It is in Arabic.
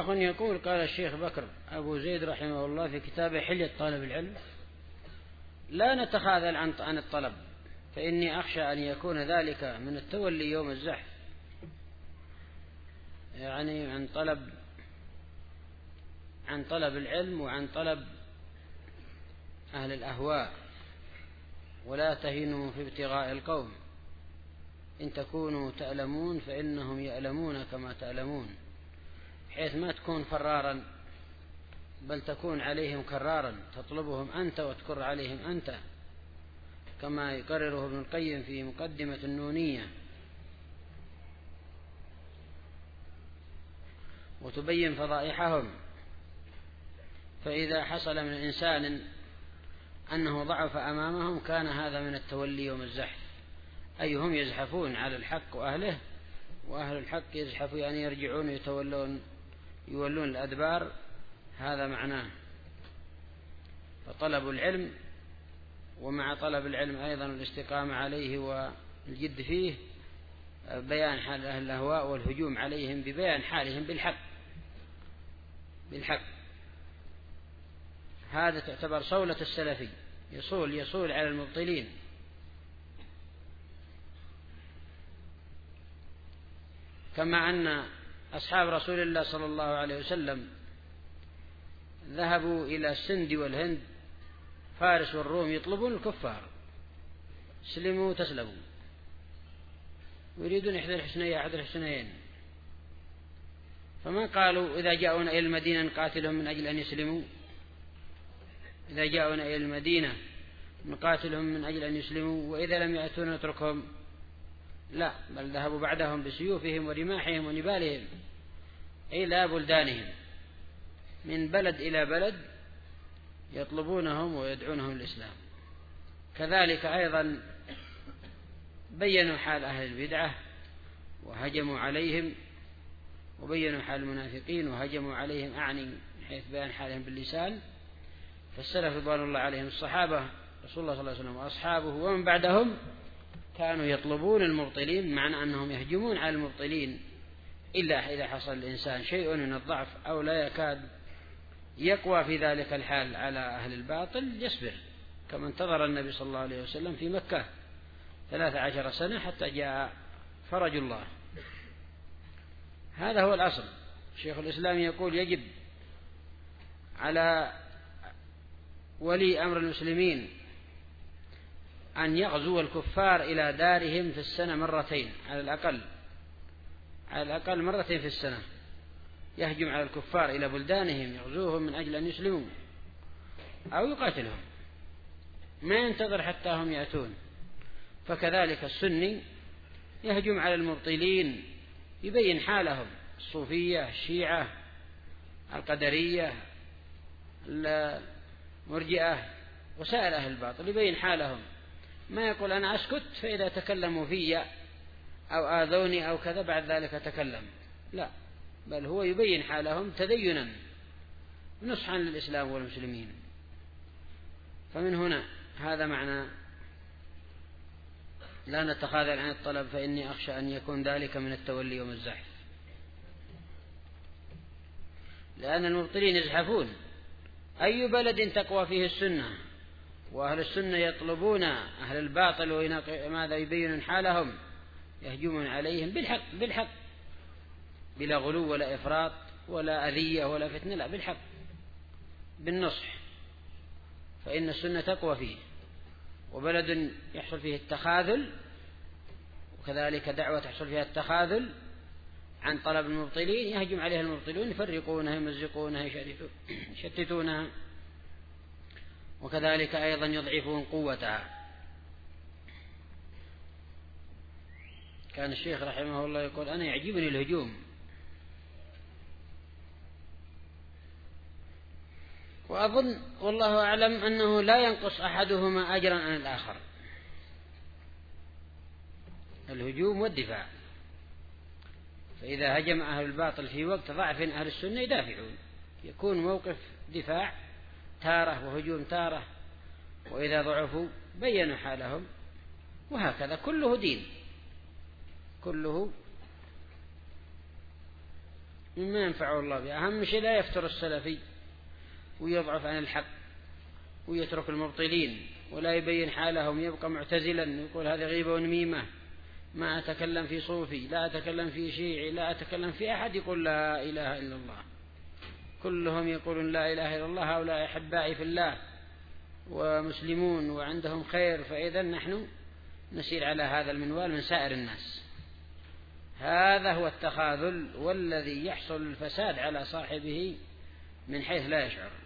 أخ يقول: قال الشيخ بكر أبو زيد رحمه الله في كتابه حلية طالب العلم: لا نتخاذل عن الطلب، فإني أخشى أن يكون ذلك من التولي يوم الزحف، يعني عن طلب العلم وعن طلب أهل الأهواء. ولا تهنوا في ابتغاء القوم، إن تكونوا تألمون فإنهم يألمون كما تألمون، حيث ما تكون فرارا بل تكون عليهم كرارا، تطلبهم أنت وتكر عليهم أنت، كما يقرره ابن القيم في مقدمة النونية، وتبين فضائحهم. فإذا حصل من الإنسان أنه ضعف أمامهم كان هذا من التولي يوم الزحف، أي هم يزحفون على الحق وأهله، وأهل الحق يزحفون يعني يرجعون يولون الأدبار، هذا معناه. فطلب العلم، ومع طلب العلم أيضا الاستقامة عليه والجد فيه، بيان حال أهل الأهواء والهجوم عليهم ببيان حالهم بالحق. هذا تعتبر صولة السلفي، يصول على المبطلين. كما أن أصحاب رسول الله صلى الله عليه وسلم ذهبوا إلى السند والهند، فارس والروم، يطلبون الكفار: سلموا تسلموا، ويريدون إحدى الحسنيين. فما قالوا إذا جاءونا إلى المدينة نقاتلهم من أجل أن يسلموا، إذا جاءونا إلى المدينة نقاتلهم من أجل أن يسلموا، وإذا لم يأتونا نتركهم. لا، بل ذهبوا بعدهم بسيوفهم ورماحهم ونبالهم إلى بلدانهم، من بلد إلى بلد يطلبونهم ويدعونهم الإسلام. كذلك أيضا بيّنوا حال أهل البدعة وهجموا عليهم، وبيّنوا حال المنافقين وهجموا عليهم، أعني من حيث بيان حالهم باللسان. فالسلف رضوان الله عليهم، الصحابة رسول الله صلى الله عليه وسلم وأصحابه ومن بعدهم، كانوا يطلبون المبطلين، معنى أنهم يهجمون على المبطلين، إلا إذا حصل الإنسان شيء من الضعف أو لا يكاد يقوى في ذلك الحال على أهل الباطل يصبر، كما انتظر النبي صلى الله عليه وسلم في مكة 13 سنة حتى جاء فرج الله. هذا هو الأصل. شيخ الإسلام يقول: يجب على ولي أمر المسلمين أن يغزو الكفار إلى دارهم في السنة مرتين على الأقل مرتين في السنة، يهجم على الكفار إلى بلدانهم، يغزوهم من أجل أن يسلموا أو يقاتلهم، ما ينتظر حتى هم يأتون. فكذلك السني يهجم على المبطلين، يبين حالهم: الصوفية، الشيعة، القدرية، المرجئة، وسائر أهل الباطل، يبين حالهم، ما يقول أنا أسكت فإذا تكلموا في أو آذوني أو كذا بعد ذلك تكلم، لا، بل هو يبين حالهم تدينا نصحا للإسلام والمسلمين. فمن هنا هذا معنى لا نتخاذل عن الطلب، فإني أخشى أن يكون ذلك من التولي يوم الزحف، لأن المبطلين يزحفون. أي بلد تقوى فيه السنة وأهل السنة يطلبون أهل الباطل وماذا يبين حالهم، يهجمون عليهم بالحق بلا غلو ولا إفراط ولا أذية ولا فتنة، لا، بالحق بالنصح، فإن السنة تقوى فيه. وبلد يحصل فيه التخاذل، وكذلك دعوة تحصل فيها التخاذل عن طلب المبطلين، يهجم عليها المبطلون، يفرقونها، يمزقونها، يشتتونها، وكذلك أيضا يضعفون قوتها. كان الشيخ رحمه الله يقول: أنا يعجبني الهجوم، وأظن والله أعلم أنه لا ينقص أحدهما أجرا عن الآخر، الهجوم والدفاع. فإذا هجم أهل الباطل في وقت ضعف أهل السنة يدافعون، يكون موقف دفاع تارة وهجوم تارة، وإذا ضعفوا بينوا حالهم، وهكذا كله دين، كله مما ينفعه الله به. أهم شيء لا يفتر السلفي ويضعف عن الحق ويترك المبطلين ولا يبين حالهم، يبقى معتزلا يقول هذه غيبة ونميمة، ما أتكلم في صوفي، لا أتكلم في شيعي، لا أتكلم في أحد يقول لا إله إلا الله، كلهم يقولون لا إله إلا الله، هؤلاء أحبائي في الله ومسلمون وعندهم خير، فإذا نحن نسير على هذا المنوال من سائر الناس. هذا هو التخاذل والذي يحصل الفساد على صاحبه من حيث لا يشعر.